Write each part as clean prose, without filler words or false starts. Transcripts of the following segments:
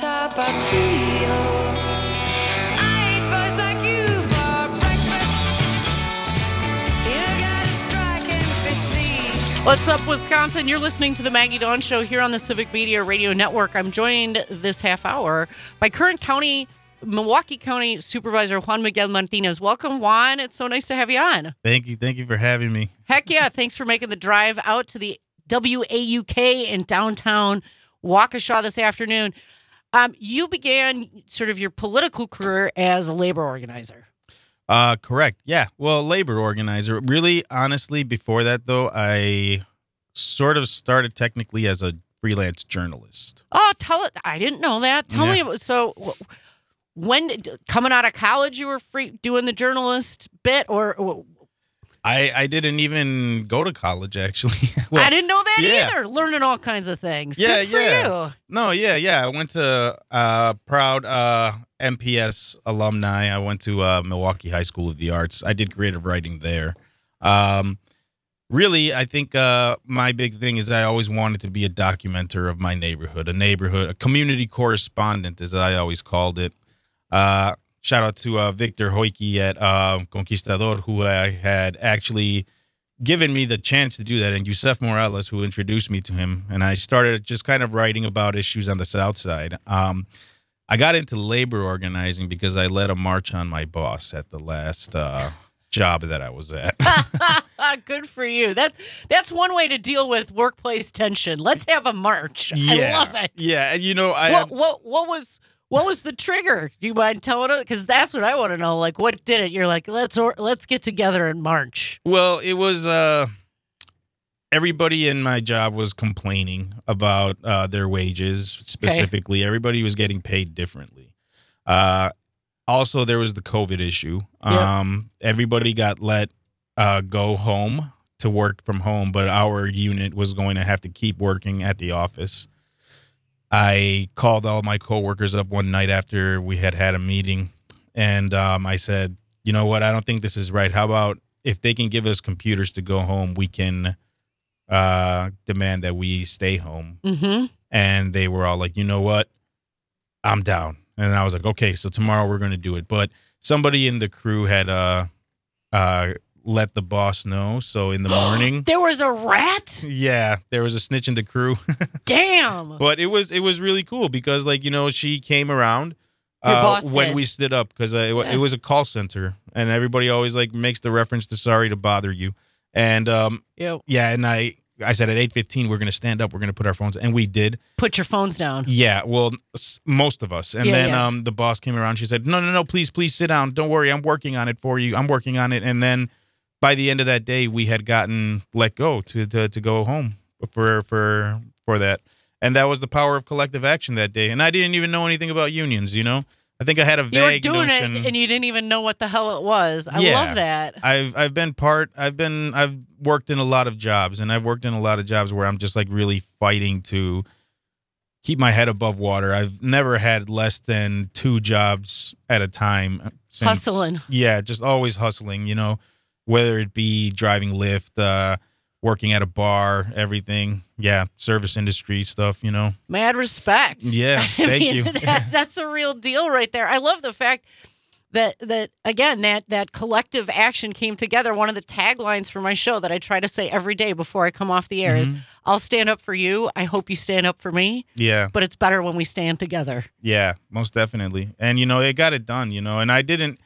Tapatio. I ain't buzzed like you for breakfast. You got a striking physique. What's up, Wisconsin? You're listening to the Maggie Dawn Show here on the Civic Media Radio Network. I'm joined this half hour by Milwaukee County Supervisor Juan Miguel Martinez. Welcome, Juan. It's so nice to have you on. Thank you for having me. Heck yeah. Thanks for making the drive out to the WAUK in downtown Waukesha this afternoon. You began sort of your political career as a labor organizer. Correct. Yeah. Well, labor organizer. Really, honestly, before that, though, I sort of started technically as a freelance journalist. Oh, I didn't know that. Tell me. So when coming out of college, you were doing the journalist bit, or I didn't even go to college, actually. Well, I didn't know that either. Learning all kinds of things. Yeah, Good for you. No, yeah. I went to proud MPS alumni. I went to Milwaukee High School of the Arts. I did creative writing there. Really, I think my big thing is I always wanted to be a documenter of my neighborhood, a community correspondent, as I always called it. Shout out to Victor Hoike at Conquistador, who had actually given me the chance to do that, and Yusef Morales, who introduced me to him. And I started just kind of writing about issues on the South Side. I got into labor organizing because I led a march on my boss at the last job that I was at. Good for you. That's one way to deal with workplace tension. Let's have a march. Yeah, I love it. Yeah, and what was the trigger? Do you mind telling us? Because that's what I want to know. Like, what did it? You're like, let's get together and march. Well, it was everybody in my job was complaining about their wages specifically. Okay. Everybody was getting paid differently. Also, there was the COVID issue. Yep. Everybody got let go home to work from home, but our unit was going to have to keep working at the office. I called all my coworkers up one night after we had a meeting, and I said, you know what, I don't think this is right. How about if they can give us computers to go home, we can demand that we stay home. Mm-hmm. And they were all like, you know what, I'm down. And I was like, okay, so tomorrow we're going to do it. But somebody in the crew had let the boss know. So in the morning, there was a rat. Yeah, there was a snitch in the crew. Damn. But it was really cool because, like, you know, she came around when we stood up because it was a call center, and everybody always like makes the reference to sorry to bother you. And yeah, and I said at 8:15 we're going to stand up, we're going to put our phones, and we did. Put your phones down. Yeah, well, most of us. And then the boss came around. She said, no, please sit down. Don't worry, I'm working on it for you. I'm working on it. And then by the end of that day, we had gotten let go to go home for that. And that was the power of collective action that day. And I didn't even know anything about unions, you know? I think I had a vague notion. You were doing it and you didn't even know what the hell it was. I love that. I've worked in a lot of jobs, and I've worked in a lot of jobs where I'm just like really fighting to keep my head above water. I've never had less than 2 jobs at a time. Hustling. Yeah, just always hustling, you know, whether it be driving Lyft, working at a bar, everything. Yeah, service industry stuff, you know. Mad respect. Yeah, thank you. That's a real deal right there. I love the fact that again, that collective action came together. One of the taglines for my show that I try to say every day before I come off the air is, I'll stand up for you. I hope you stand up for me. Yeah. But it's better when we stand together. Yeah, most definitely. And, you know, it got it done, you know, and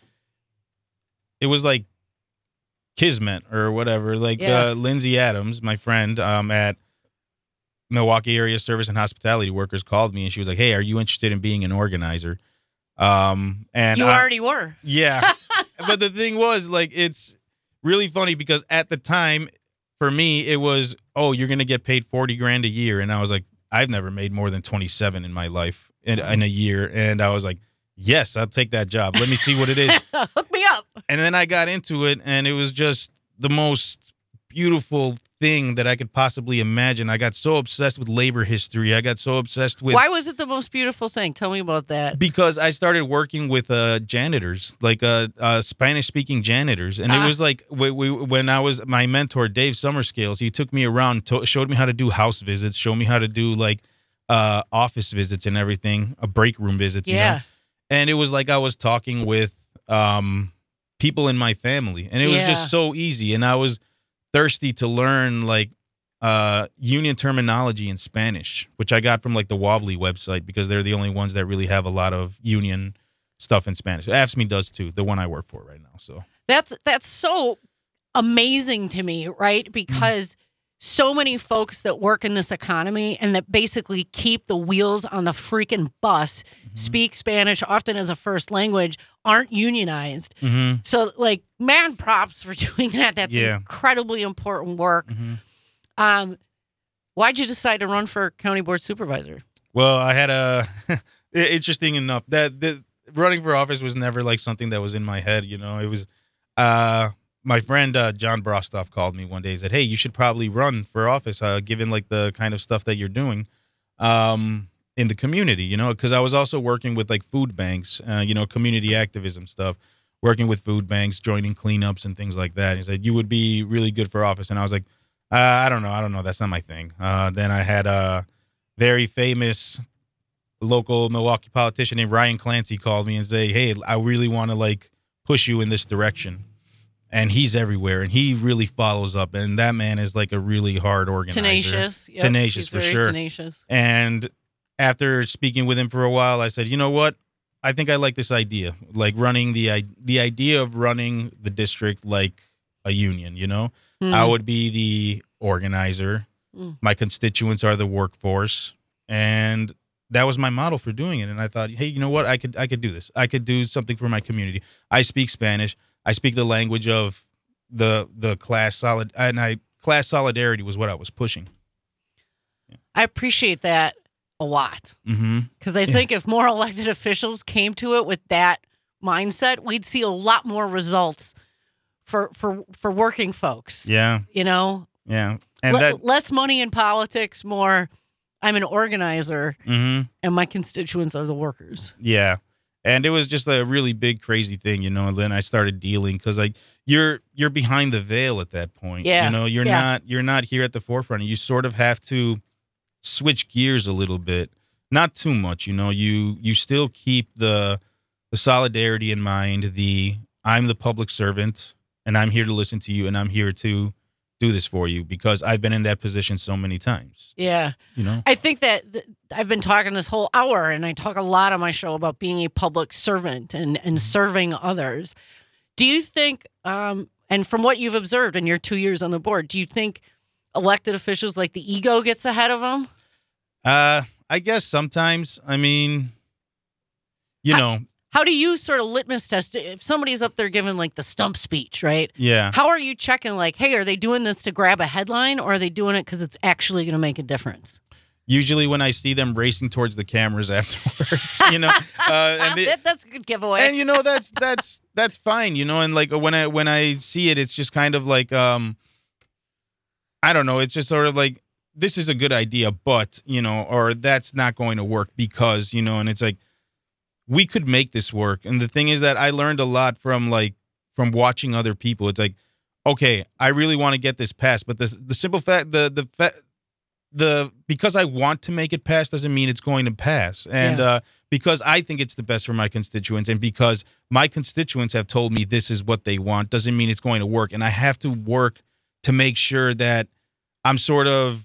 it was like kismet or whatever. Like Lindsay Adams, my friend at Milwaukee Area Service and Hospitality Workers, called me, and she was like, hey, are you interested in being an organizer? And you already were. Yeah. But the thing was, like, it's really funny because at the time, for me, it was, oh, you're going to get paid $40,000 a year. And I was like, I've never made more than 27 in my life in a year. And I was like, yes, I'll take that job. Let me see what it is. Hook me up. And then I got into it, and it was just the most beautiful thing that I could possibly imagine. I got so obsessed with labor history. I got so obsessed with... Why was it the most beautiful thing? Tell me about that. Because I started working with janitors, like Spanish-speaking janitors. And it was like when I was... My mentor, Dave Summerscales, he took me around, showed me how to do house visits, showed me how to do, like, office visits and everything, break room visits, you know? And it was like I was talking with people in my family, and it was just so easy. And I was thirsty to learn like union terminology in Spanish, which I got from like the Wobbly website because they're the only ones that really have a lot of union stuff in Spanish. AFSCME does too, the one I work for right now. So that's so amazing to me, right? Because so many folks that work in this economy and that basically keep the wheels on the freaking bus speak Spanish, often as a first language, aren't unionized. So, like, man, props for doing that. That's incredibly important work. Why'd you decide to run for county board supervisor? Well, I had interesting enough that running for office was never like something that was in my head. You know, it was my friend John Brostoff called me one day. He said, "Hey, you should probably run for office, given like the kind of stuff that you're doing in the community." You know, because I was also working with like food banks, you know, community activism stuff, working with food banks, joining cleanups and things like that. He said you would be really good for office, and I was like, I don't know, that's not my thing. Then I had a very famous local Milwaukee politician named Ryan Clancy called me and say, "Hey, I really want to like push you in this direction." And he's everywhere, and he really follows up. And that man is like a really hard organizer. Tenacious. Yep. Tenacious, for sure. Tenacious. And after speaking with him for a while, I said, you know what? I think I like this idea, like running the idea of running the district like a union, you know? I would be the organizer. My constituents are the workforce. And that was my model for doing it. And I thought, hey, you know what? I could do this. I could do something for my community. I speak Spanish. I speak the language of the class class solidarity was what I was pushing. I appreciate that a lot because I think if more elected officials came to it with that mindset, we'd see a lot more results for working folks. Yeah, you know. Yeah, and less money in politics, more. I'm an organizer, and my constituents are the workers. Yeah. And it was just a really big, crazy thing, you know. And then I started dealing because, like, you're behind the veil at that point. Yeah, you know, you're not here at the forefront. You sort of have to switch gears a little bit, not too much. You know, you still keep the solidarity in mind. I'm the public servant, and I'm here to listen to you, and I'm here to do this for you because I've been in that position so many times. Yeah. You know, I think that I've been talking this whole hour, and I talk a lot on my show about being a public servant and serving others. Do you think, and from what you've observed in your 2 years on the board, do you think elected officials, like, the ego gets ahead of them? I guess sometimes. I mean, you know. How do you sort of litmus test if somebody's up there giving like the stump speech, right? Yeah. How are you checking like, hey, are they doing this to grab a headline or are they doing it because it's actually going to make a difference? Usually when I see them racing towards the cameras afterwards, you know, that's a good giveaway. And you know, that's fine, you know, and like when I see it, it's just kind of like, I don't know. It's just sort of like, this is a good idea, but, you know, or that's not going to work because, you know, and it's like, we could make this work. And the thing is that I learned a lot from watching other people. It's like, okay, I really want to get this passed, but the simple fact, because I want to make it pass doesn't mean it's going to pass. And because I think it's the best for my constituents and because my constituents have told me this is what they want doesn't mean it's going to work. And I have to work to make sure that I'm sort of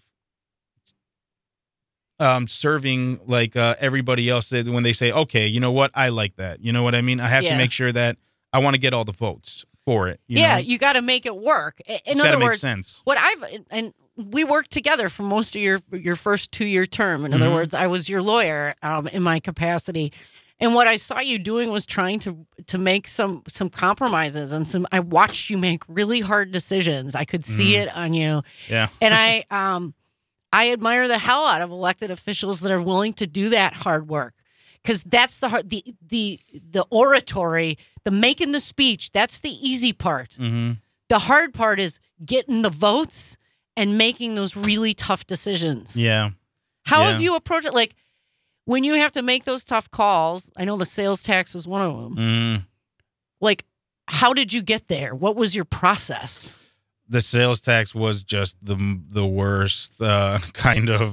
serving like everybody else when they say, okay, you know what? I like that. You know what I mean? I have to make sure that I want to get all the votes for it. You know? You got to make it work. In other words, make sense. And we worked together for most of your first 2-year term. In other words, I was your lawyer in my capacity. And what I saw you doing was trying to make some compromises and I watched you make really hard decisions. I could see it on you. Yeah. And I admire the hell out of elected officials that are willing to do that hard work because that's the oratory, the making the speech. That's the easy part. The hard part is getting the votes and making those really tough decisions. Yeah. How have you approached it? Like when you have to make those tough calls, I know the sales tax was one of them. Like, how did you get there? What was your process? The sales tax was just the worst kind of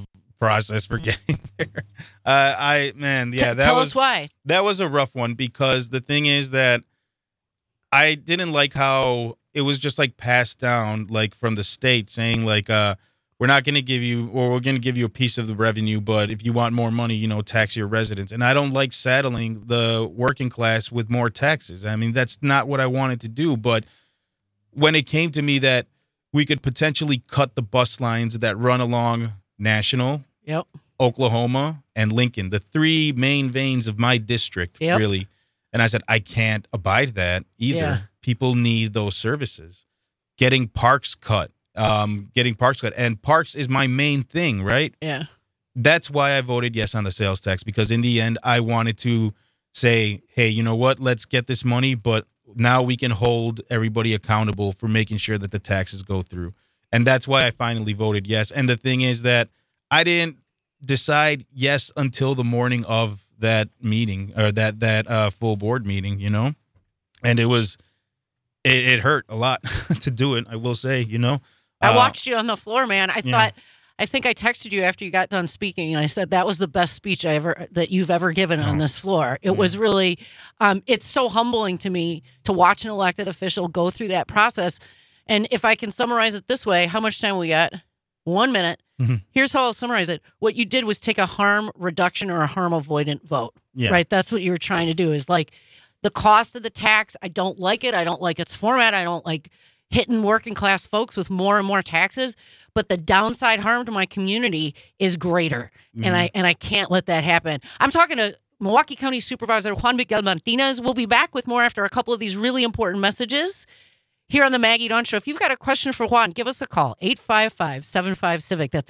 process for getting there. Tell us why. That was a rough one because the thing is that I didn't like how it was just like passed down like from the state saying like we're not going to give you, or we're going to give you a piece of the revenue, but if you want more money, tax your residents. And I don't like saddling the working class with more taxes. I mean, that's not what I wanted to do. But when it came to me that we could potentially cut the bus lines that run along National, Yep. Oklahoma, and Lincoln, the three main veins of my district, Yep. really. And I said, I can't abide that either. Yeah. People need those services. Getting parks cut. And parks is my main thing, right? Yeah. That's why I voted yes on the sales tax, because in the end, I wanted to say, hey, you know what? Let's get this money, but now we can hold everybody accountable for making sure that the taxes go through. And that's why I finally voted yes. And the thing is that I didn't decide yes until the morning of that meeting, or that full board meeting, and it hurt a lot to do it. I will say, I watched you on the floor, man. I think I texted you after you got done speaking, and I said that was the best speech that you've ever given on this floor. It was really, it's so humbling to me to watch an elected official go through that process. And if I can summarize it this way, how much time we got? 1 minute. Mm-hmm. Here's how I'll summarize it. What you did was take a harm reduction or a harm avoidant vote, Yeah. right? That's what you were trying to do, is like the cost of the tax. I don't like it. I don't like its format. I don't like hitting working class folks with more and more taxes, but the downside harm to my community is greater. And I can't let that happen. I'm talking to Milwaukee County Supervisor Juan Miguel Martinez. We'll be back with more after a couple of these really important messages here on the Maggie Dawn Show. If you've got a question for Juan, give us a call, 855-75-CIVIC. That's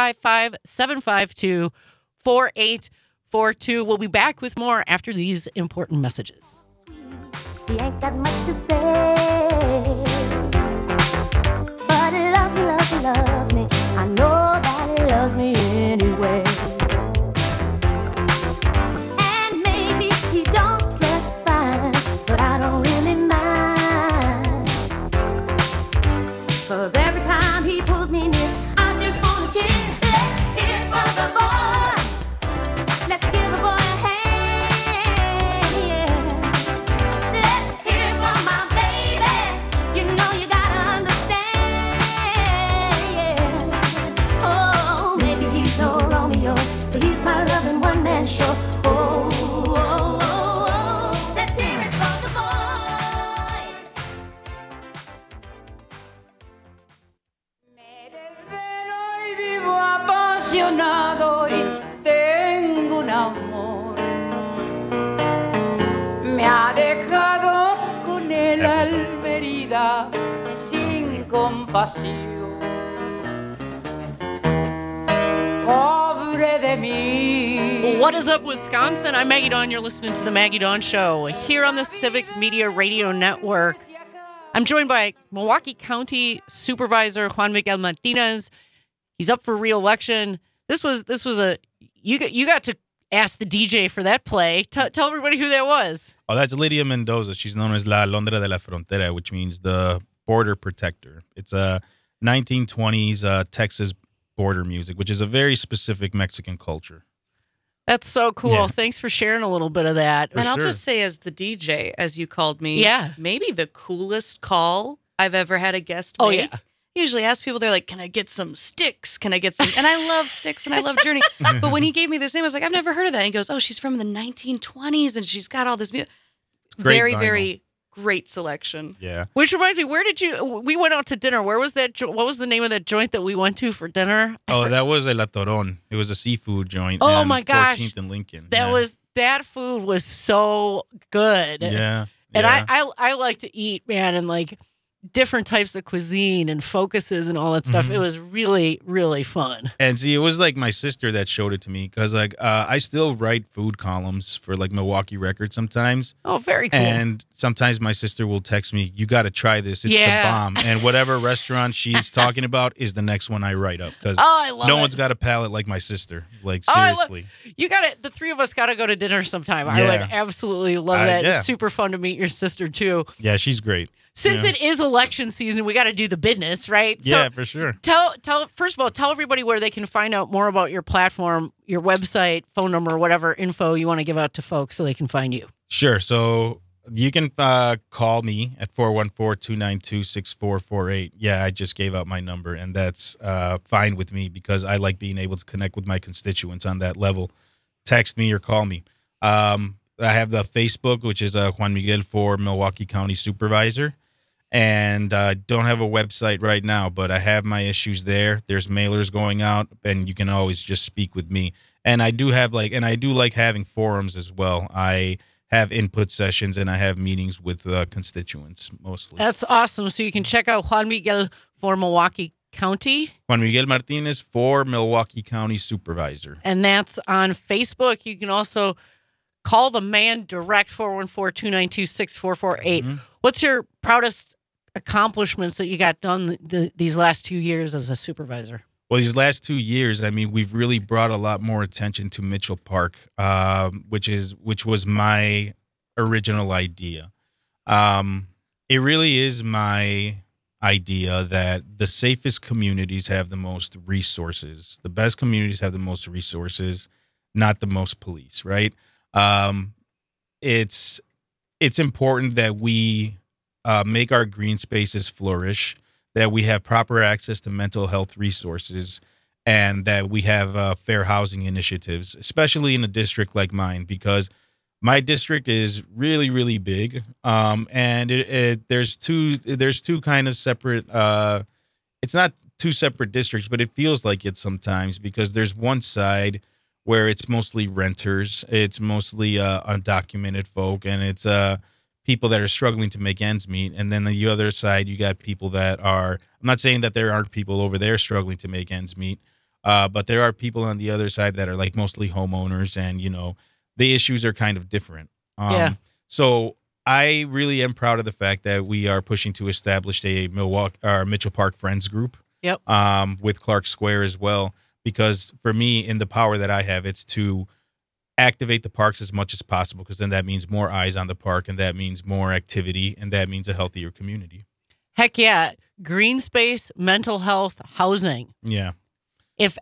855-752-4842. We'll be back with more after these important messages. He ain't got much to say, but he loves me, loves me, loves me. I know that he loves me anyway. And maybe he don't dress fine, but I don't really mind. 'Cause every time he pulls me near, I just wanna kiss. Let's hear it for the boy. Let's give the boy a hand, yeah. Let's hear it for my baby. You know you gotta understand, yeah. Oh, maybe he's no Romeo, but he's my loving one-man show. Oh, oh, oh, oh. Let's hear it for the boy. Me desvelo y vivo apasionado y tengo un amor. Me ha dejado con el alma herida sin compasión. Pobre de mí. What is up, Wisconsin? I'm Maggie Dawn. You're listening to the Maggie Dawn Show here on the Civic Media Radio Network. I'm joined by Milwaukee County Supervisor Juan Miguel Martinez. He's up for re-election. This was you got to ask the DJ for that play. Tell everybody who that was. Oh, that's Lydia Mendoza. She's known as La Alondra de la Frontera, which means the border protector. It's a 1920s Texas border music, which is a very specific Mexican culture. That's so cool. Yeah. Thanks for sharing a little bit of that. And I'll sure. just say, as the DJ, as you called me, Yeah. maybe the coolest call I've ever had a guest Oh, make. yeah. Usually ask people, they're like, can I get some sticks? Can I get some? And I love sticks and I love Journey. But when he gave me this name, I was like, I've never heard of that. And he goes, oh, she's from the 1920s and she's got all this music. Great Very, vinyl. very great selection. Yeah. Which reminds me, we went out to dinner. Where was that? What was the name of that joint that we went to for dinner? Oh, that was El Atoron. It was a seafood joint. Oh, on my gosh. 14th and Lincoln. That food was so good. Yeah. And yeah. I like to eat, man, and like different types of cuisine and focuses and all that stuff. Mm-hmm. It was really, really fun. And see, it was like my sister that showed it to me because like I still write food columns for like Milwaukee Record sometimes. Oh, very cool. And sometimes my sister will text me, you got to try this. It's Yeah. the bomb. And whatever restaurant she's talking about is the next one I write up because Oh, I love no it. one's got a palate like my sister. Like, Oh, I love- seriously. You got it. The three of us got to go to dinner sometime. I Yeah. would absolutely love that. Yeah. It's super fun to meet your sister too. Yeah, she's great. since Yeah. it is election season, we got to do the business, right? Yeah, for sure. Tell first of all, tell everybody where they can find out more about your platform, your website, phone number, whatever info you want to give out to folks so they can find you. Sure. So you can call me at 414-292-6448. Yeah, I just gave out my number, and that's fine with me because I like being able to connect with my constituents on that level. Text me or call me. I have the Facebook, which is Juan Miguel for Milwaukee County Supervisor. And I don't have a website right now, but I have my issues there. There's mailers going out, and you can always just speak with me. And I do have I do like having forums as well. I have input sessions and I have meetings with constituents mostly. That's awesome. So you can check out Juan Miguel for Milwaukee County. Juan Miguel Martinez for Milwaukee County Supervisor. And that's on Facebook. You can also call the man direct, 414-292-6448. What's your proudest accomplishments that you got done these last 2 years as a supervisor? Well, these last 2 years, I mean, we've really brought a lot more attention to Mitchell Park, which was my original idea. It really is my idea that the safest communities have the most resources. The best communities have the most resources, not the most police, right? It's important that we make our green spaces flourish, that we have proper access to mental health resources, and that we have fair housing initiatives, especially in a district like mine, because my district is really, really big. And there's two kind of separate, it's not two separate districts, but it feels like it sometimes, because there's one side where it's mostly renters, it's mostly undocumented folk, and it's people that are struggling to make ends meet. And then the other side, you got people that are, I'm not saying that there aren't people over there struggling to make ends meet, but there are people on the other side that are like mostly homeowners, and, you know, the issues are kind of different. Yeah. So I really am proud of the fact that we are pushing to establish a Mitchell Park Friends group. Yep. With Clark Square as well, because for me, in the power that I have, it's to activate the parks as much as possible, because then that means more eyes on the park, and that means more activity, and that means a healthier community. Heck yeah. Green space, mental health, housing. Yeah. If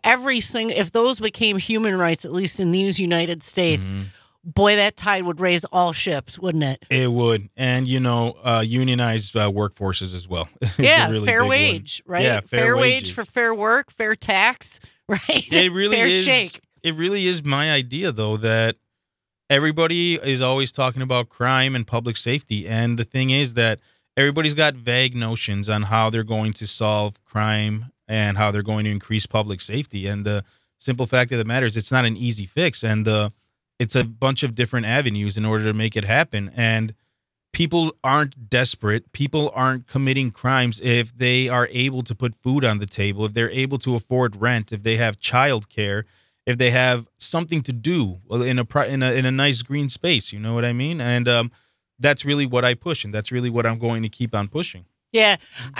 if those became human rights, at least in these United States, boy, that tide would raise all ships, wouldn't it? It would. And, you know, unionized workforces as well. is the Yeah, really fair big one. wage, right? Yeah, fair wage wages. for fair work, fair tax, right? It really fair is. shake. It really is my idea, though, that everybody is always talking about crime and public safety. And the thing is that everybody's got vague notions on how they're going to solve crime and how they're going to increase public safety. And the simple fact of the matter is it's not an easy fix. And it's a bunch of different avenues in order to make it happen. And people aren't desperate. People aren't committing crimes if they are able to put food on the table, if they're able to afford rent, if they have childcare, if they have something to do in a nice green space. You know what I mean? And that's really what I push, and that's really what I'm going to keep on pushing. Yeah,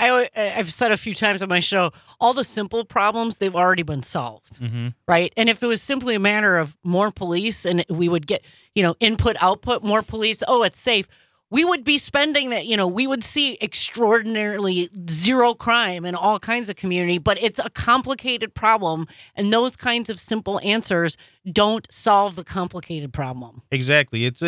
I've said a few times on my show, all the simple problems, they've already been solved, right? And if it was simply a matter of more police and we would get, input, output, more police, oh, it's safe, we would be spending that, we would see extraordinarily zero crime in all kinds of community, but it's a complicated problem, and those kinds of simple answers don't solve the complicated problem. Exactly. It's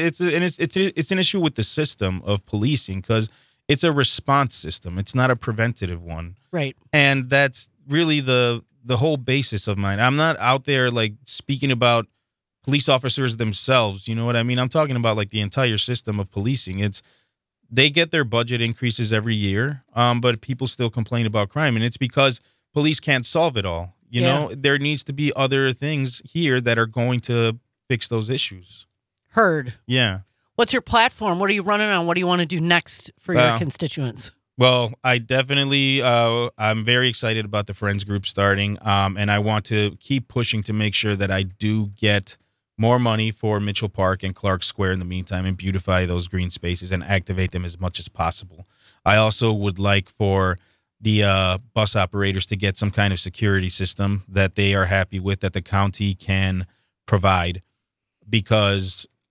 an issue with the system of policing, because it's a response system. It's not a preventative one. Right. And that's really the whole basis of mine. I'm not out there like speaking about police officers themselves. You know what I mean? I'm talking about like the entire system of policing. They get their budget increases every year, but people still complain about crime. And it's because police can't solve it all. You know, there needs to be other things here that are going to fix those issues. Heard. Yeah. What's your platform? What are you running on? What do you want to do next for your constituents? Well, I definitely, I'm very excited about the Friends group starting, and I want to keep pushing to make sure that I do get more money for Mitchell Park and Clark Square in the meantime, and beautify those green spaces and activate them as much as possible. I also would like for the bus operators to get some kind of security system that they are happy with, that the county can provide, because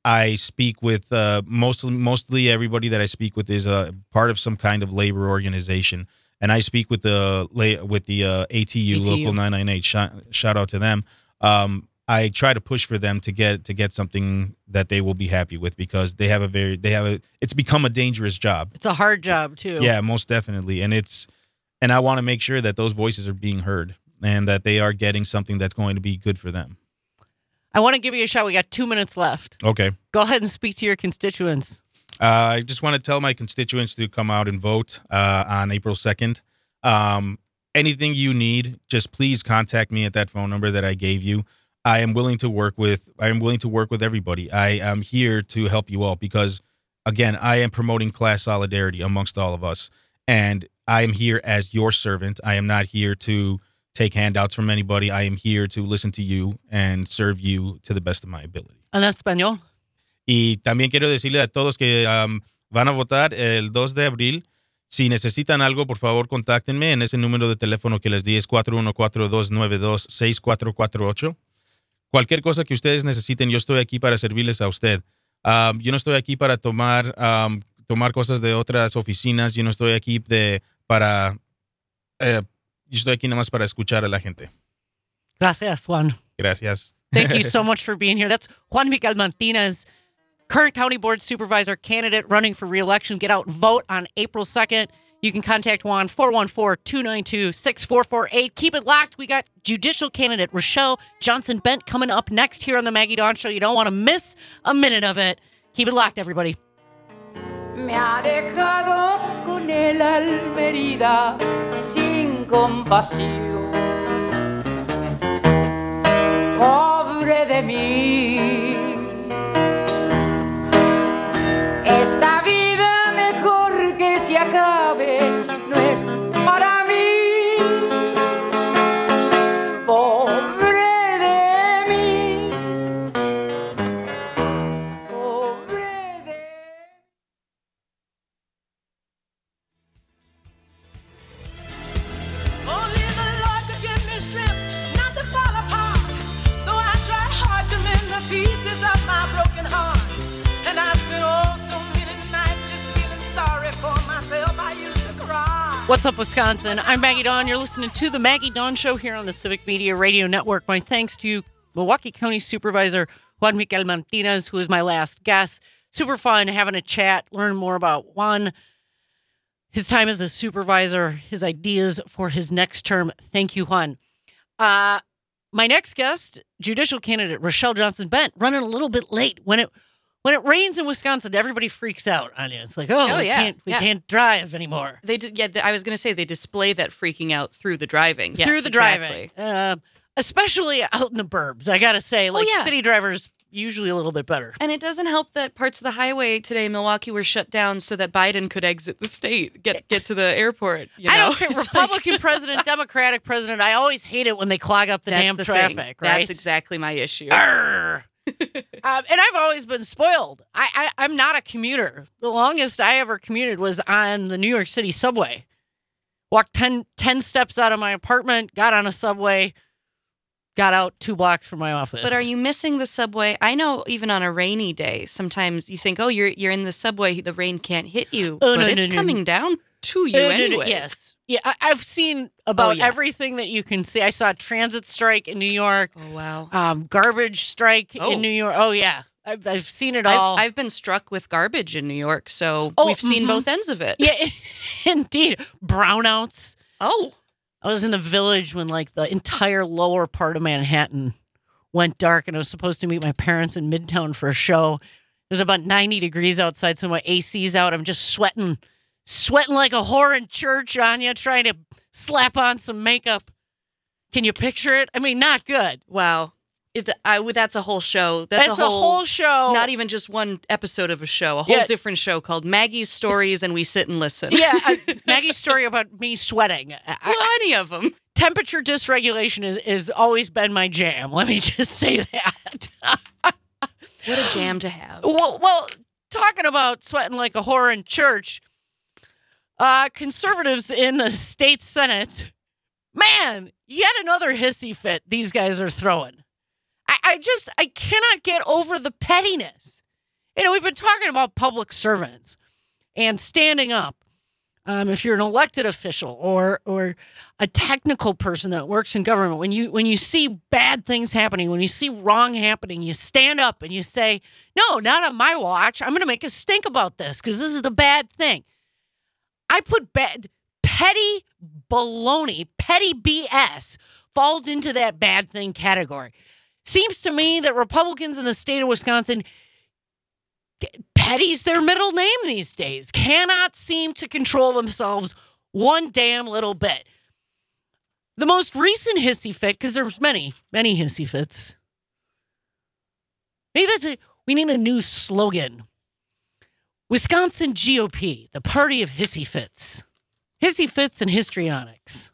I speak with mostly everybody that I speak with is part of some kind of labor organization, and I speak with the ATU, Local 998. Shout out to them. I try to push for them to get something that they will be happy with, because it's become a dangerous job. It's a hard job too. Yeah, most definitely, and I want to make sure that those voices are being heard and that they are getting something that's going to be good for them. I want to give you a shot. We got 2 minutes left. Okay. Go ahead and speak to your constituents. I just want to tell my constituents to come out and vote on April 2nd. Anything you need, just please contact me at that phone number that I gave you. I am willing to work with everybody. I am here to help you all because, again, I am promoting class solidarity amongst all of us. And I am here as your servant. I am not here to take handouts from anybody. I am here to listen to you and serve you to the best of my ability. En español. Y también quiero decirle a todos que van a votar el 2 de abril. Si necesitan algo, por favor, contáctenme en ese número de teléfono que les di, es 414-292-6448. Cualquier cosa que ustedes necesiten, yo estoy aquí para servirles a usted. Yo no estoy aquí para tomar cosas de otras oficinas. Yo no estoy aquí yo estoy aquí nada más para escuchar a la gente. Gracias, Juan. Gracias. Thank you so much for being here. That's Juan Miguel Martinez, current county board supervisor candidate running for re-election. Get out and vote on April 2nd. You can contact Juan, 414-292-6448. Keep it locked. We got judicial candidate Rochelle Johnson-Bent coming up next here on the Maggie Dawn Show. You don't want to miss a minute of it. Keep it locked, everybody. Me ha dejado con el alma herida sin compasión. Pobre de mí, esta vida mejor que se acabe no es para mí. Pobre de mí, pobre de mí. Only the Lord could give me strength not to fall apart. Though I tried hard to mend the pieces of my broken heart. And I spent so many nights just feeling sorry for myself. I used to cry. What's up, Wisconsin? I'm Maggie Dawn. You're listening to the Maggie Dawn Show here on the Civic Media Radio Network. My thanks to Milwaukee County Supervisor Juan Miguel Martinez, who is my last guest. Super fun having a chat, learn more about Juan, his time as a supervisor, his ideas for his next term. Thank you, Juan. My next guest, judicial candidate Rochelle Johnson-Bent, running a little bit late. When it rains in Wisconsin, everybody freaks out on you. It's like, we can't drive anymore. I was going to say they display that freaking out through the driving. Yes, Through the exactly. driving. Especially out in the burbs, I got to say. City drivers, usually a little bit better. And it doesn't help that parts of the highway today in Milwaukee were shut down so that Biden could exit the state, get to the airport. I don't care. It's Republican president, Democratic president. I always hate it when they clog up the that's damn the traffic, thing. right? That's exactly my issue. Arrgh. And I've always been spoiled. I'm not a commuter. The longest I ever commuted was on the New York City subway. Walked 10 steps out of my apartment, got on a subway, got out 2 blocks from my office. But are you missing the subway? I know even on a rainy day, sometimes you think, oh, you're in the subway, the rain can't hit you. Oh, but no, it's no, no. coming down to you anyway. Yes. Yeah, I've seen about yeah. everything that you can see. I saw a transit strike in New York. Oh, wow. Garbage strike in New York. Oh, yeah. I've seen it all. I've been struck with garbage in New York, so Oh, we've seen mhm. both ends of it. Yeah, indeed. Brownouts. Oh, I was in the Village when the entire lower part of Manhattan went dark, and I was supposed to meet my parents in Midtown for a show. It was about 90 degrees outside, so my AC's out. I'm just sweating like a whore in church, Anya, trying to slap on some makeup. Can you picture it? I mean, not good. wow. That's a whole show. That's a whole show. Not even just one episode of a show, a whole Yeah. different show called Maggie's Stories, and we sit and listen. Yeah, Maggie's story about me sweating. Well, any of them. Temperature dysregulation is always been my jam. Let me just say that. What a jam to have. Well, talking about sweating like a whore in church, conservatives in the state Senate, man, yet another hissy fit these guys are throwing. I cannot get over the pettiness. we've been talking about public servants and standing up. If you're an elected official or a technical person that works in government, when you see bad things happening, when you see wrong happening, you stand up and you say, no, not on my watch. I'm going to make a stink about this because this is the bad thing. I put petty baloney, petty BS falls into that bad thing category. Seems to me that Republicans in the state of Wisconsin, petty's their middle name these days, cannot seem to control themselves one damn little bit. The most recent hissy fit, because there's many hissy fits. Maybe we need a new slogan. Wisconsin GOP, the party of hissy fits. Hissy fits and histrionics.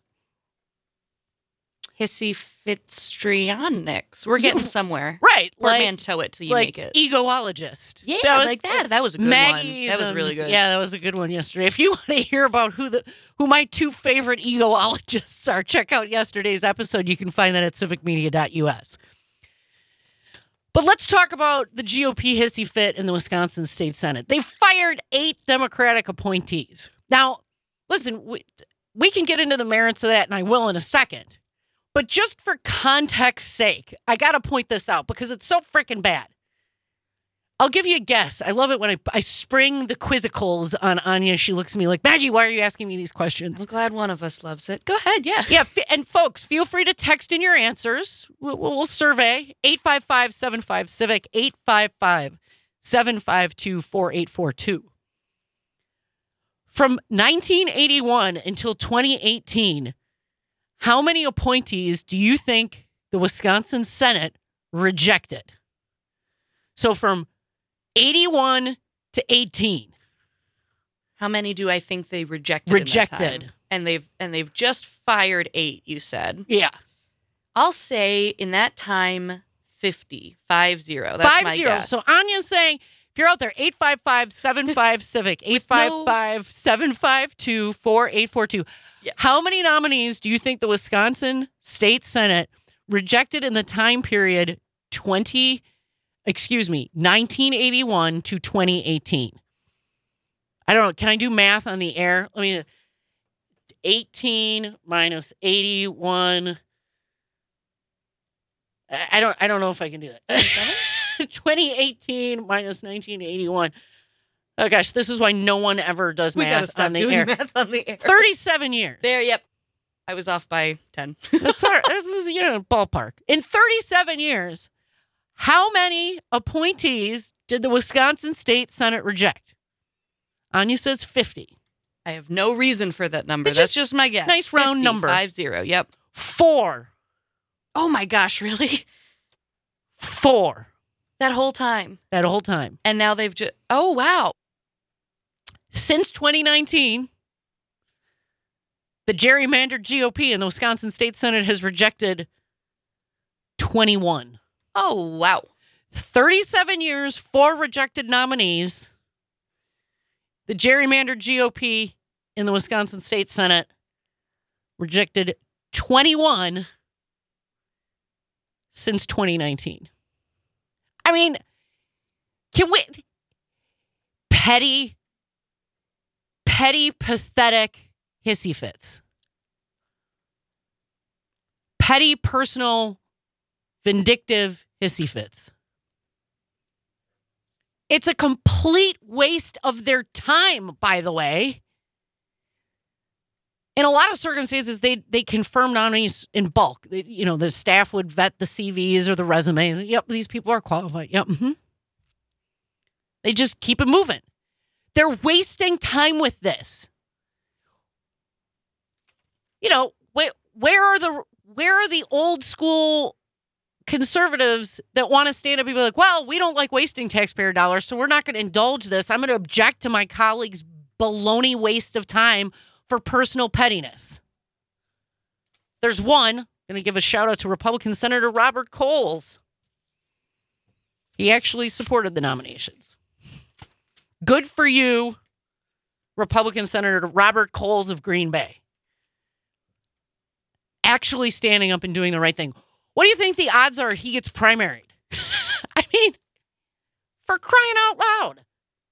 Hissy Fitstrionics. We're getting somewhere. Right. Portmanteau it till you like make it. Egoologist. Yeah, That was like that. That was a good Maggie's, one. That was really good. Yeah, that was a good one yesterday. If you want to hear about who my two favorite egoologists are, check out yesterday's episode. You can find that at civicmedia.us. But let's talk about the GOP hissy fit in the Wisconsin State Senate. They fired 8 Democratic appointees. Now, listen, we can get into the merits of that, and I will in a second. But just for context's sake, I got to point this out because it's so freaking bad. I'll give you a guess. I love it when I spring the quizzicals on Anya. She looks at me like, Maggie, why are you asking me these questions? I'm glad one of us loves it. Go ahead, yeah. Yeah, and folks, feel free to text in your answers. We'll survey 855-75-CIVIC, 855-752-4842. From 1981 until 2018, how many appointees do you think the Wisconsin Senate rejected? So from 81 to 18. How many do I think they rejected? In that time? And they've just fired 8, you said. Yeah. I'll say in that time 50. That's my guess. So Anya's saying, if you're out there, 855-75-CIVIC, 855-752-4842. Yeah. How many nominees do you think the Wisconsin State Senate rejected in the time period 1981 to 2018? I don't know. Can I do math on the air? I mean, 18 minus 81. I don't know if I can do that. 2018 minus 1981. Oh gosh, this is why no one ever does We gotta math stop on the doing air. math on the air. 37 years. There, yep. I was off by 10. That's our, this is, ballpark. In 37 years, how many appointees did the Wisconsin State Senate reject? Anya says 50. I have no reason for that number. It's That's just just my guess. nice round number. 50, yep. 4. Oh my gosh, really? 4. That whole time. That whole time. And now they've just, oh wow. Since 2019, the gerrymandered GOP in the Wisconsin State Senate has rejected 21. Oh wow. 37 years, 4 rejected nominees. The gerrymandered GOP in the Wisconsin State Senate rejected 21 since 2019. I mean, can we... Petty, pathetic hissy fits. Petty, personal, vindictive hissy fits. It's a complete waste of their time, by the way. In a lot of circumstances, they confirm nominees in bulk. The staff would vet the CVs or the resumes. Yep, these people are qualified. Yep. Mm-hmm. They just keep it moving. They're wasting time with this. Where are the old school conservatives that want to stand up and be like, well, we don't like wasting taxpayer dollars, so we're not going to indulge this. I'm going to object to my colleagues' baloney waste of time for personal pettiness. There's one. I'm going to give a shout out to Republican Senator Robert Coles. He actually supported the nominations. Good for you, Republican Senator Robert Coles of Green Bay. Actually standing up and doing the right thing. What do you think the odds are he gets primaried? I mean, For crying out loud.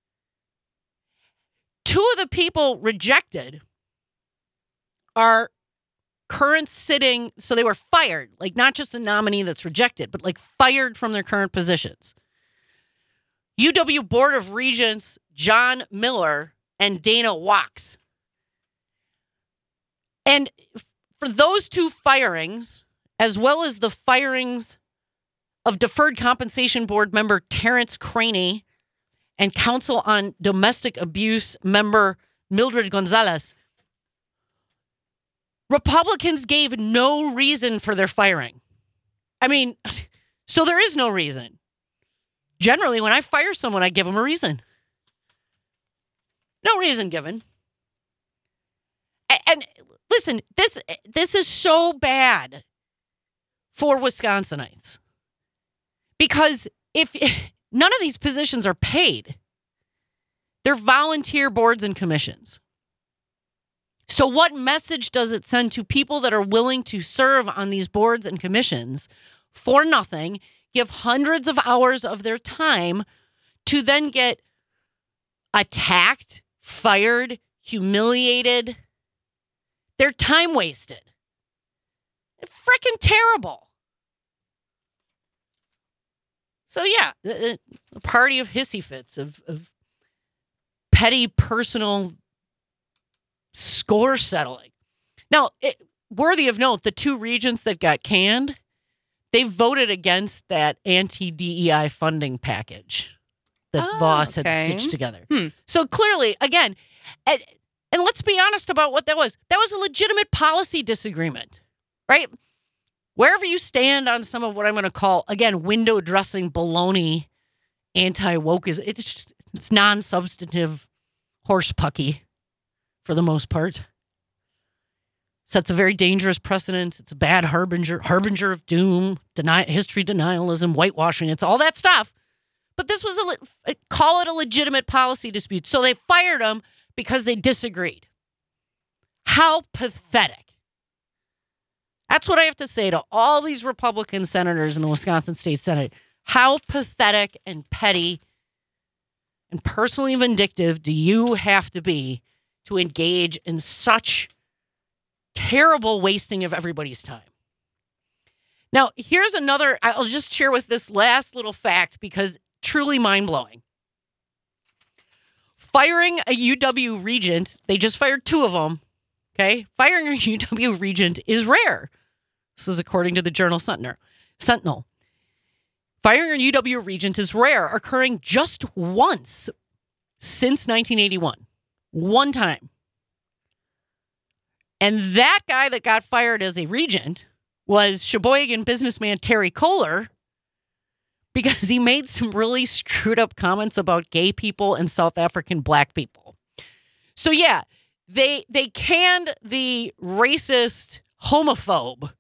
Two of the people rejected are current sitting, so they were fired, like not just a nominee that's rejected, but like fired from their current positions. UW Board of Regents John Miller and Dana Wachs. And for those two firings, as well as the firings of Deferred Compensation Board member Terrence Craney and Council on Domestic Abuse member Mildred Gonzalez, Republicans gave no reason for their firing. I mean, so there is no reason. Generally, when I fire someone, I give them a reason. No reason given. And listen, this is so bad for Wisconsinites. Because if none of these positions are paid, they're volunteer boards and commissions. So what message does it send to people that are willing to serve on these boards and commissions for nothing, give hundreds of hours of their time to then get attacked, fired, humiliated? Their time wasted. Freaking terrible. So yeah, a party of hissy fits, of petty personal score settling. Now, worthy of note, the two regents that got canned, they voted against that anti-DEI funding package that Voss had stitched together. So clearly, again, and let's be honest about what that was. That was a legitimate policy disagreement, right? Wherever you stand on some of what I'm going to call, again, window dressing baloney, anti-woke, it's non-substantive horse pucky for the most part. Sets a very dangerous precedent. It's a bad harbinger of doom, history denialism, whitewashing. It's all that stuff. But this was call it a legitimate policy dispute. So they fired him because they disagreed. How pathetic. That's what I have to say to all these Republican senators in the Wisconsin State Senate. How pathetic and petty and personally vindictive do you have to be to engage in such terrible wasting of everybody's time? Now, here's another, I'll just share with this last little fact because truly mind-blowing. Firing a UW regent, they just fired two of them, okay? Firing a UW regent is rare. This is according to the Journal Sentinel. Firing a UW regent is rare, occurring just once since 1981. One time. And that guy that got fired as a regent was Sheboygan businessman Terry Kohler because he made some really screwed up comments about gay people and South African black people. So yeah, they canned the racist homophobe.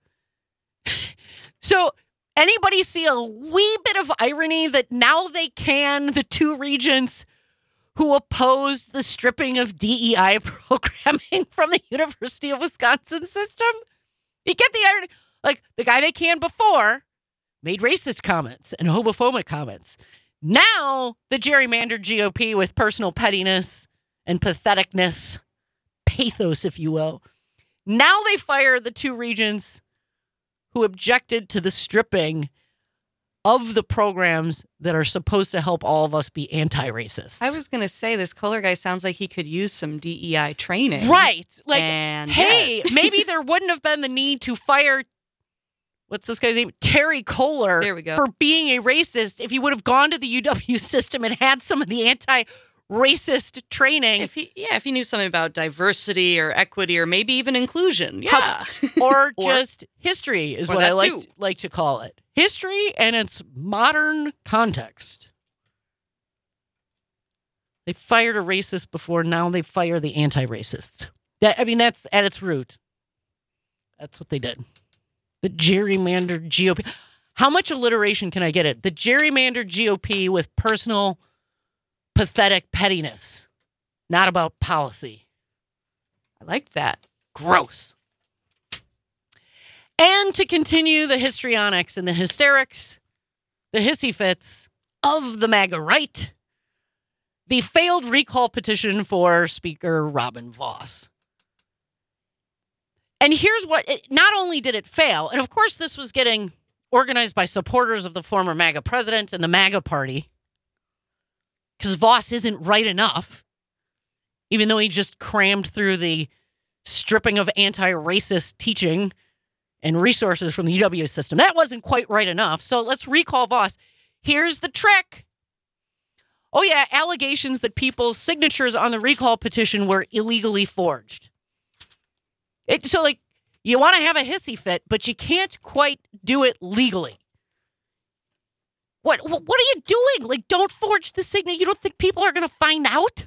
So anybody see a wee bit of irony that now they can the two regents who opposed the stripping of DEI programming from the University of Wisconsin system? You get the irony? Like, the guy they canned before made racist comments and homophobic comments. Now, the gerrymandered GOP with personal pettiness and patheticness, pathos, if you will. Now they fire the two regents who objected to the stripping of the programs that are supposed to help all of us be anti-racist. I was going to say, this Kohler guy sounds like he could use some DEI training. Right. Like, And hey, maybe there wouldn't have been the need to fire, what's this guy's name? Terry Kohler. There we go. For being a racist if he would have gone to the UW system and had some of the anti-racist training. If he knew something about diversity or equity or maybe even inclusion. Yeah. Or just history is Or what I that too. like to call it. History and its modern context. They fired a racist before, now they fire the anti-racist. That's at its root. That's what they did. The gerrymandered GOP. How much alliteration can I get it? The gerrymandered GOP with personal, pathetic pettiness. Not about policy. I like that. Gross. And to continue the histrionics and the hysterics, the hissy fits of the MAGA right, the failed recall petition for Speaker Robin Vos. And here's what, not only did it fail, and of course this was getting organized by supporters of the former MAGA president and the MAGA party, because Vos isn't right enough, even though he just crammed through the stripping of anti-racist teaching and resources from the UW system. That wasn't quite right enough. So let's recall Vos. Here's the trick. Oh, yeah, allegations that people's signatures on the recall petition were illegally forged. So, like, you want to have a hissy fit, but you can't quite do it legally. What are you doing? Like, don't forge the signature. You don't think people are going to find out?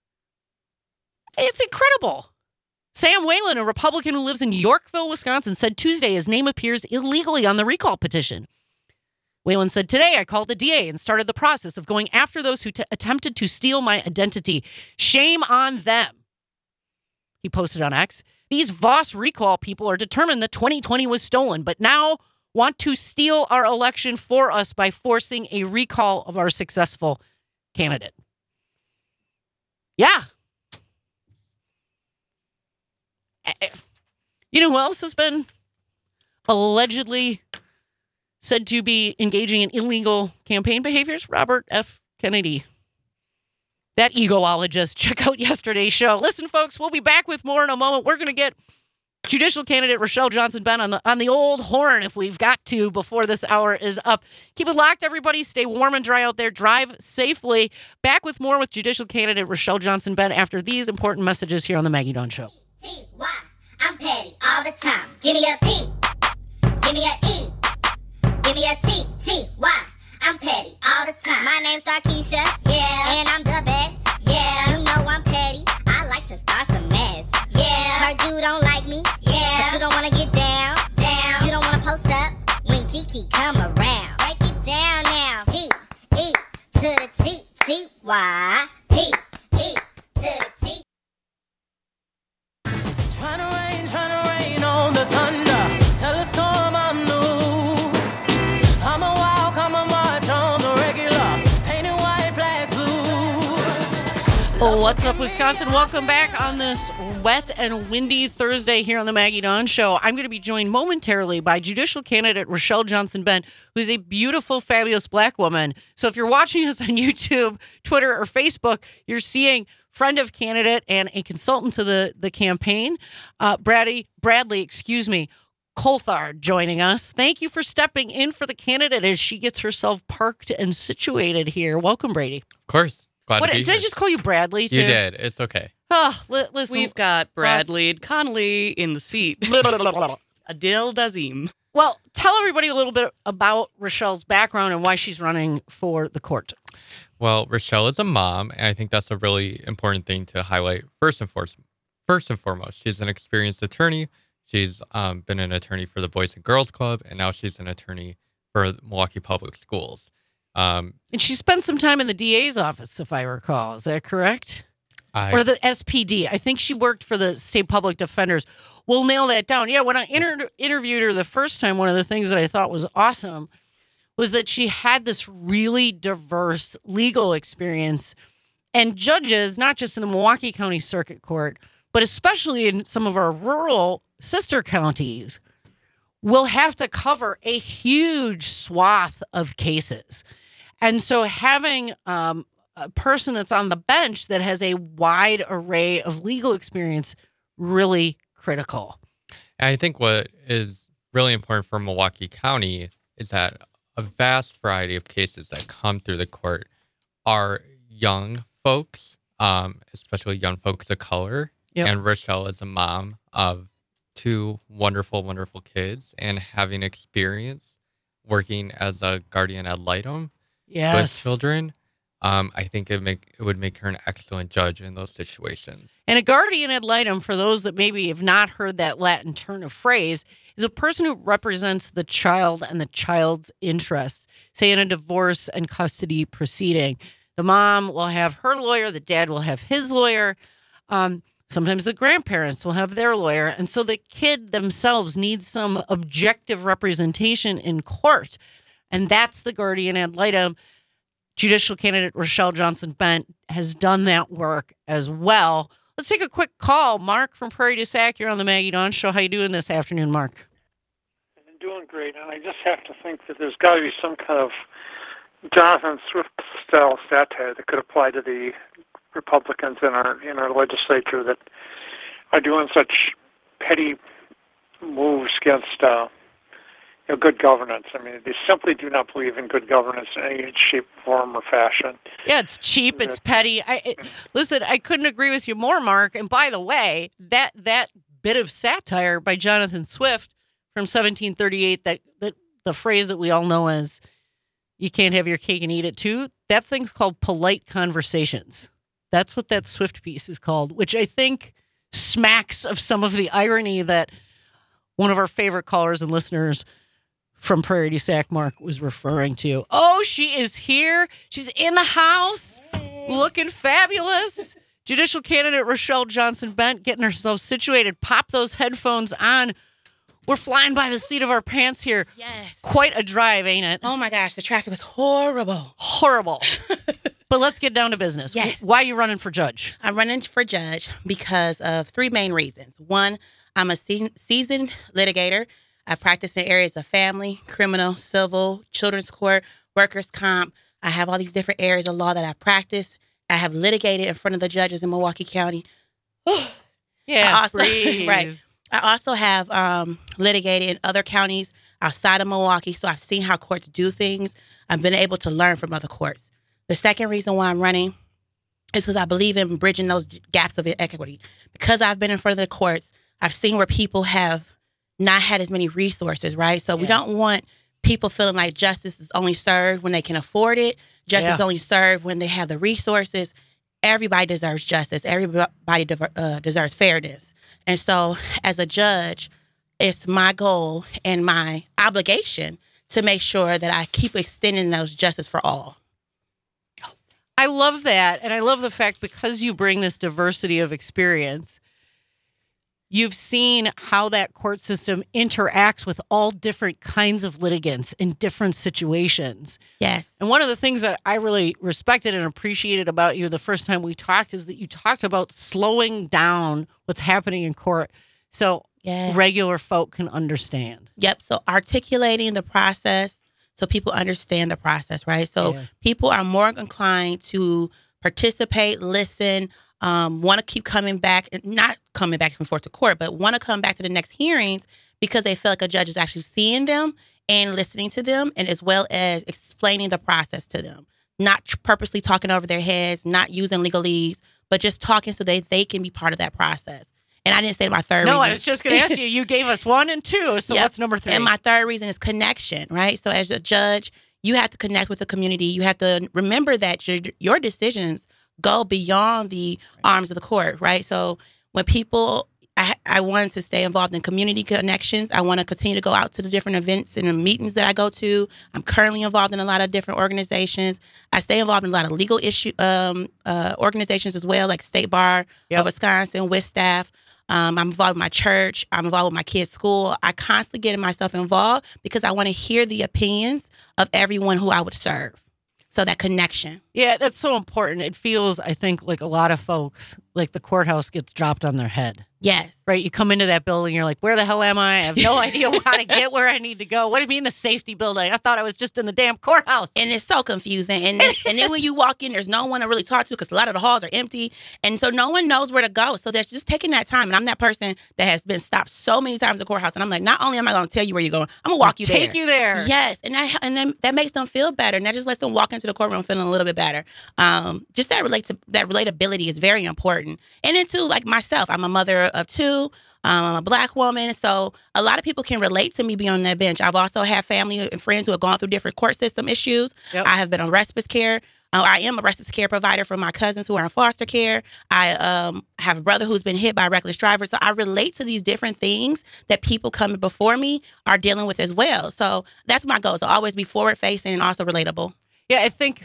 It's incredible. Sam Whalen, a Republican who lives in Yorkville, Wisconsin, said Tuesday his name appears illegally on the recall petition. Whalen said, today I called the DA and started the process of going after those who attempted to steal my identity. Shame on them. He posted on X. These Vos recall people are determined that 2020 was stolen, but now want to steal our election for us by forcing a recall of our successful candidate. Yeah. You know who else has been allegedly said to be engaging in illegal campaign behaviors? Robert F. Kennedy. That egoologist. Check out yesterday's show. Listen, folks, we'll be back with more in a moment. We're going to get judicial candidate Rochelle Johnson-Benn on the old horn if we've got to before this hour is up. Keep it locked, everybody. Stay warm and dry out there. Drive safely. Back with more with judicial candidate Rochelle Johnson-Benn after these important messages here on the Maggie Dawn Show. T-Y, I'm petty all the time. Give me a P, give me a E, give me a T, T-Y, I'm petty all the time. My name's Darkeisha, yeah, and I'm the best, yeah. You know I'm petty, I like to start some mess, yeah. Heard you don't like me, yeah, but you don't wanna get down, down. You don't wanna post up when Kiki come around. Break it down now, P, E, to the T, T-Y, P, E, to the T. Trying to rain on the thunder. Tell a storm I'm new. I'm a walk, I'm a march on the regular. Painted white flags blue. Oh, what's up, Wisconsin? Welcome back on this wet and windy Thursday here on the Maggie Dawn Show. I'm going to be joined momentarily by judicial candidate Rochelle Johnson-Benn, who's a beautiful, fabulous black woman. So if you're watching us on YouTube, Twitter, or Facebook, you're seeing friend of candidate and a consultant to the campaign, Bradley, Coulthard joining us. Thank you for stepping in for the candidate as she gets herself parked and situated here. Welcome, Brady. Of course. Glad to be Did here. I just call you Bradley, too? You did. It's okay. Oh, listen. We've got Bradley Connolly in the seat. Adil Dazim. Well, tell everybody a little bit about Rochelle's background and why she's running for the court. Well, Rochelle is a mom, and I think that's a really important thing to highlight. First and foremost, she's an experienced attorney. She's been an attorney for the Boys and Girls Club, and now she's an attorney for Milwaukee Public Schools. And she spent some time in the DA's office, if I recall. Is that correct? Or the SPD. I think she worked for the state public defenders. We'll nail that down. Yeah, when I interviewed her the first time, one of the things that I thought was awesome was that she had this really diverse legal experience. And judges, not just in the Milwaukee County Circuit Court, but especially in some of our rural sister counties, will have to cover a huge swath of cases. And so having a person that's on the bench that has a wide array of legal experience, really critical. And I think what is really important for Milwaukee County is that a vast variety of cases that come through the court are young folks, especially young folks of color. Yep. And Rochelle is a mom of two wonderful, wonderful kids, and having experience working as a guardian ad litem with children. I think it would make her an excellent judge in those situations. And a guardian ad litem, for those that maybe have not heard that Latin turn of phrase, is a person who represents the child and the child's interests, say in a divorce and custody proceeding. The mom will have her lawyer, the dad will have his lawyer. Sometimes the grandparents will have their lawyer. And so the kid themselves needs some objective representation in court. And that's the guardian ad litem. Judicial candidate Rochelle Johnson Bent has done that work as well. Let's take a quick call. Mark from Prairie du Sac, you're on the Maggie Dawn Show. How you doing this afternoon, Mark? I'm doing great, and I just have to think that there's got to be some kind of Jonathan Swift-style satire that could apply to the Republicans in our legislature that are doing such petty moves against good governance. I mean, they simply do not believe in good governance in any shape, form, or fashion. Yeah, it's cheap. It's petty. Listen, I couldn't agree with you more, Mark. And by the way, that bit of satire by Jonathan Swift from 1738, that the phrase that we all know as "you can't have your cake and eat it too," that thing's called polite conversations. That's what that Swift piece is called, which I think smacks of some of the irony that one of our favorite callers and listeners from Prairie du Sac, Mark, was referring to. Oh, she is here. She's in the house, looking fabulous. Judicial candidate Rochelle Johnson Bent getting herself situated. Pop those headphones on. We're flying by the seat of our pants here. Yes. Quite a drive, ain't it? Oh my gosh, the traffic was horrible. Horrible. But let's get down to business. Yes. Why are you running for judge? I'm running for judge because of three main reasons. One, I'm a seasoned litigator. I practice in areas of family, criminal, civil, children's court, workers' comp. I have all these different areas of law that I practice. I have litigated in front of the judges in Milwaukee County. Yeah, breathe. Right. I also have litigated in other counties outside of Milwaukee, so I've seen how courts do things. I've been able to learn from other courts. The second reason why I'm running is because I believe in bridging those gaps of equity. Because I've been in front of the courts, I've seen where people have not had as many resources, right? So we don't want people feeling like justice is only served when they can afford it. Justice is only served when they have the resources. Everybody deserves justice. Everybody deserves fairness. And so as a judge, it's my goal and my obligation to make sure that I keep extending those justice for all. I love that. And I love the fact because you bring this diversity of experience, you've seen how that court system interacts with all different kinds of litigants in different situations. Yes. And one of the things that I really respected and appreciated about you the first time we talked is that you talked about slowing down what's happening in court so regular folk can understand. Yep. So articulating the process so people understand the process, right? So people are more inclined to participate, listen, want to keep coming back, not coming back and forth to court, but want to come back to the next hearings because they feel like a judge is actually seeing them and listening to them, and as well as explaining the process to them. Not purposely talking over their heads, not using legalese, but just talking so they can be part of that process. And I didn't say my third reason. No, I was just going to ask you. You gave us 1 and 2, so what's number 3? And my third reason is connection, right? So as a judge, you have to connect with the community. You have to remember that your decisions go beyond the arms of the court, right? So when people, I wanted to stay involved in community connections. I want to continue to go out to the different events and the meetings that I go to. I'm currently involved in a lot of different organizations. I stay involved in a lot of legal issue organizations as well, like State Bar of Wisconsin, with staff. I'm involved with my church. I'm involved with my kids' school. I constantly get myself involved because I want to hear the opinions of everyone who I would serve. So that connection. Yeah, that's so important. It feels, I think, like a lot of folks, like the courthouse gets dropped on their head. Yes. Right? You come into that building, you're like, where the hell am I? I have no idea how to get where I need to go. What do you mean the safety building? I thought I was just in the damn courthouse. And it's so confusing. And then when you walk in, there's no one to really talk to because a lot of the halls are empty. And so no one knows where to go. So there's just taking that time. And I'm that person that has been stopped so many times at the courthouse. And I'm like, not only am I going to tell you where you're going, I'm going to walk you there. Take you there. Yes. And then that makes them feel better. And that just lets them walk into the courtroom feeling a little bit better. Just that relatability is very important. And then too, like myself, I'm a mother of 2. I'm a Black woman, so a lot of people can relate to me being on that bench. I've also had family and friends who have gone through different court system issues. Yep. I have been on respite care. I am a respite care provider for my cousins who are in foster care. I have a brother who's been hit by a reckless driver. So I relate to these different things that people coming before me are dealing with as well. So that's my goal, to always be forward-facing and also relatable. Yeah, I think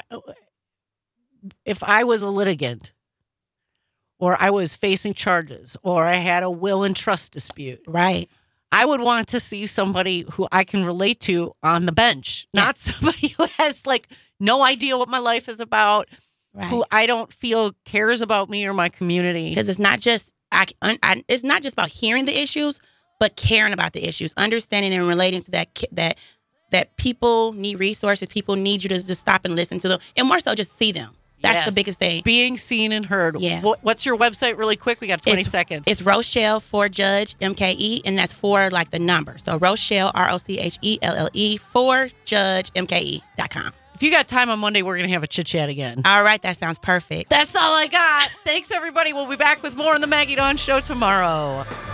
if I was a litigant, or I was facing charges, or I had a will and trust dispute. Right. I would want to see somebody who I can relate to on the bench, not somebody who has like no idea what my life is about, Right. who I don't feel cares about me or my community. Because it's not just it's not just about hearing the issues, but caring about the issues, understanding and relating to that people need resources. People need you to just stop and listen to them, and more so just see them. That's Yes. the biggest thing. Being seen and heard. Yeah. What's your website really quick? We got 20 seconds. It's Rochelle for Judge MKE, and that's for like the number. So Rochelle, ROCHELLE for Judge MKE.com. If you got time on Monday, we're going to have a chit chat again. All right, that sounds perfect. That's all I got. Thanks, everybody. We'll be back with more on the Maggie Dawn Show tomorrow.